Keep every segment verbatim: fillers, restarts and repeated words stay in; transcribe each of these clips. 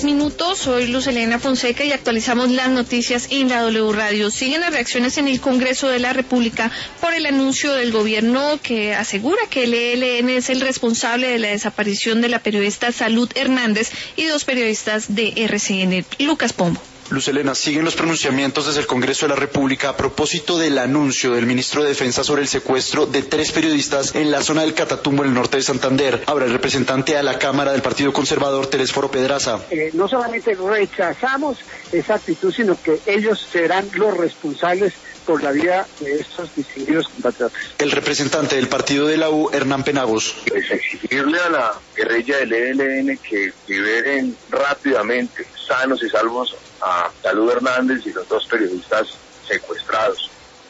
minutos, soy Luz Elena Fonseca y actualizamos las noticias en la W Radio. Siguen las reacciones en el Congreso de la República por el anuncio del gobierno que asegura que el E L N es el responsable de la desaparición de la periodista Salud Hernández y dos periodistas de R C N. Lucas Pombo. Luz Elena, siguen los pronunciamientos desde el Congreso de la República a propósito del anuncio del ministro de Defensa sobre el secuestro de tres periodistas en la zona del Catatumbo, en el norte de Santander. Ahora, el representante a la Cámara del Partido Conservador, Telesforo Pedraza. Eh, no solamente rechazamos esa actitud, sino que ellos serán los responsables por la vida de estos distinguidos compatriotas. El representante del partido de la U, Hernán Penagos. Pues exigirle a la guerrilla del E L N que liberen rápidamente, sanos y salvos, a Salud Hernández y los dos periodistas secuestrados.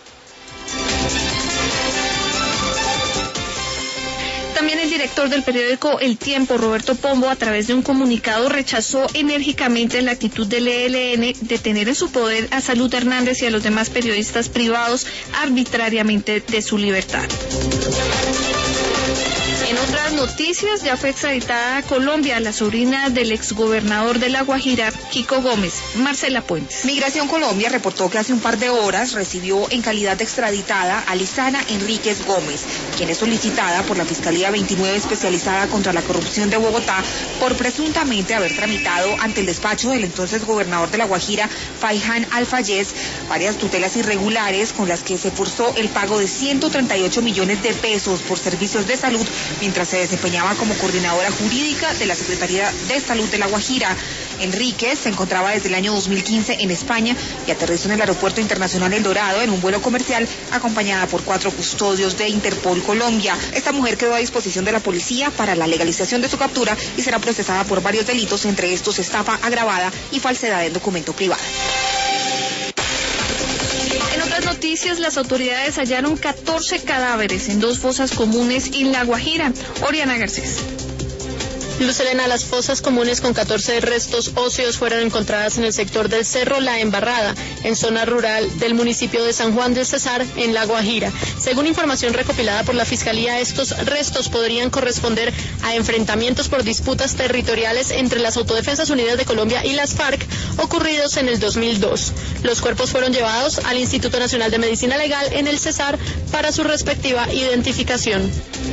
También el director del periódico El Tiempo, Roberto Pombo, a través de un comunicado rechazó enérgicamente la actitud del E L N de tener en su poder a Salud Hernández y a los demás periodistas privados arbitrariamente de su libertad. En otras noticias, ya fue extraditada a Colombia la sobrina del exgobernador de La Guajira, Kiko Gómez. Marcela Puentes. Migración Colombia reportó que hace un par de horas recibió en calidad de extraditada a Lisana Enríquez Gómez, quien es solicitada por la Fiscalía veintinueve especializada contra la corrupción de Bogotá por presuntamente haber tramitado ante el despacho del entonces gobernador de La Guajira, Fayhan Alfayez, varias tutelas irregulares con las que se forzó el pago de ciento treinta y ocho millones de pesos por servicios de salud mientras se desempeñaba como coordinadora jurídica de la Secretaría de Salud de La Guajira. Enríquez se encontraba desde el año dos mil quince en España y aterrizó en el Aeropuerto Internacional El Dorado en un vuelo comercial acompañada por cuatro custodios de Interpol Colombia. Esta mujer quedó a disposición de la policía para la legalización de su captura y será procesada por varios delitos, entre estos estafa agravada y falsedad en documento privado. En otras noticias, las autoridades hallaron catorce cadáveres en dos fosas comunes en La Guajira. Oriana Garcés. Luz Elena, las fosas comunes con catorce restos óseos fueron encontradas en el sector del Cerro La Embarrada, en zona rural del municipio de San Juan del Cesar, en La Guajira. Según información recopilada por la Fiscalía, estos restos podrían corresponder a enfrentamientos por disputas territoriales entre las Autodefensas Unidas de Colombia y las FARC, ocurridos en el dos mil dos. Los cuerpos fueron llevados al Instituto Nacional de Medicina Legal en el Cesar para su respectiva identificación.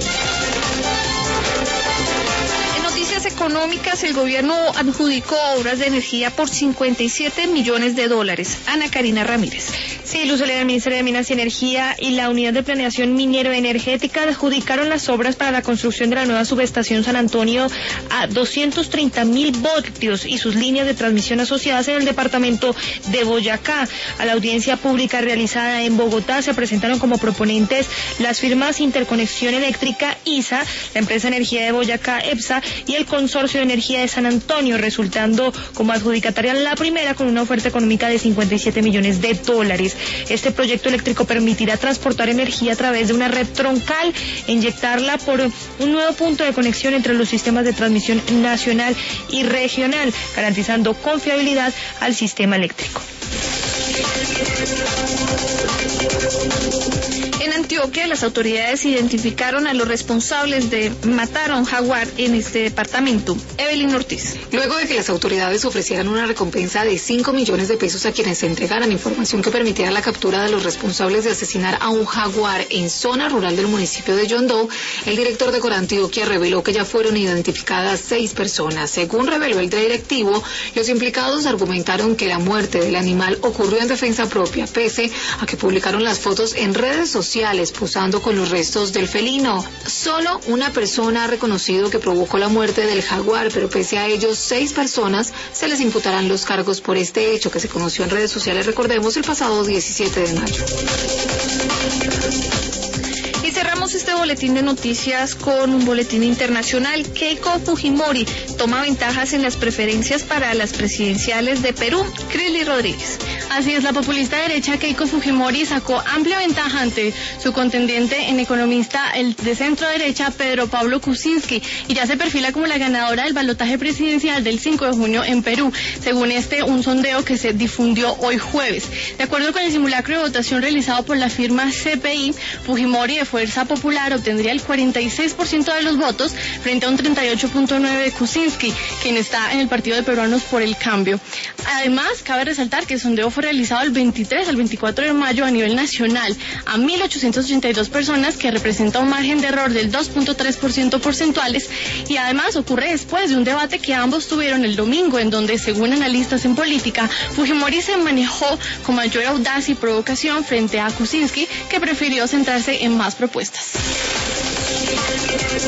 Económicas, el gobierno adjudicó obras de energía por cincuenta y siete millones de dólares. Ana Karina Ramírez. Sí, Luz Elena, el Ministerio de Minas y Energía y la Unidad de Planeación Minero-Energética adjudicaron las obras para la construcción de la nueva subestación San Antonio a doscientos treinta mil voltios y sus líneas de transmisión asociadas en el departamento de Boyacá. A la audiencia pública realizada en Bogotá se presentaron como proponentes las firmas Interconexión Eléctrica, I S A, la empresa Energía de Boyacá, EPSA, y el Consorcio de Energía de San Antonio, resultando como adjudicataria la primera con una oferta económica de cincuenta y siete millones de dólares. Este proyecto eléctrico permitirá transportar energía a través de una red troncal e inyectarla por un nuevo punto de conexión entre los sistemas de transmisión nacional y regional, garantizando confiabilidad al sistema eléctrico. En Antioquia, las autoridades identificaron a los responsables de matar a un jaguar en este departamento. Evelyn Ortiz. Luego de que las autoridades ofrecieran una recompensa de cinco millones de pesos a quienes se entregaran información que permitiera la captura de los responsables de asesinar a un jaguar en zona rural del municipio de Yondó, el director de Corantioquia reveló que ya fueron identificadas seis personas. Según reveló el directivo, los implicados argumentaron que la muerte del animal ocurrió en defensa propia, pese a que publicaron las fotos en redes sociales posando con los restos del felino. Solo una persona ha reconocido que provocó la muerte del jaguar, pero pese a ellos, seis personas se les imputarán los cargos por este hecho que se conoció en redes sociales, recordemos, el pasado diecisiete de mayo. Y cerramos este boletín de noticias con un boletín internacional. Keiko Fujimori toma ventajas en las preferencias para las presidenciales de Perú. Crisly Rodríguez. Así es, la populista derecha Keiko Fujimori sacó amplia ventaja ante su contendiente en economista, el de centro derecha, Pedro Pablo Kuczynski, y ya se perfila como la ganadora del balotaje presidencial del cinco de junio en Perú, según este un sondeo que se difundió hoy jueves. De acuerdo con el simulacro de votación realizado por la firma C P I, Fujimori de Fuerza Popular obtendría el cuarenta y seis por ciento de los votos frente a un treinta y ocho punto nueve por ciento de Kuczynski, quien está en el Partido de Peruanos por el Cambio. Además, cabe resaltar que el sondeo fue realizado el veintitrés al veinticuatro de mayo a nivel nacional a mil ochocientas ochenta y dos personas, que representa un margen de error del dos punto tres por ciento porcentuales, y además ocurre después de un debate que ambos tuvieron el domingo, en donde, según analistas en política, Fujimori se manejó con mayor audacia y provocación frente a Kuczynski, que prefirió centrarse en más propuestas.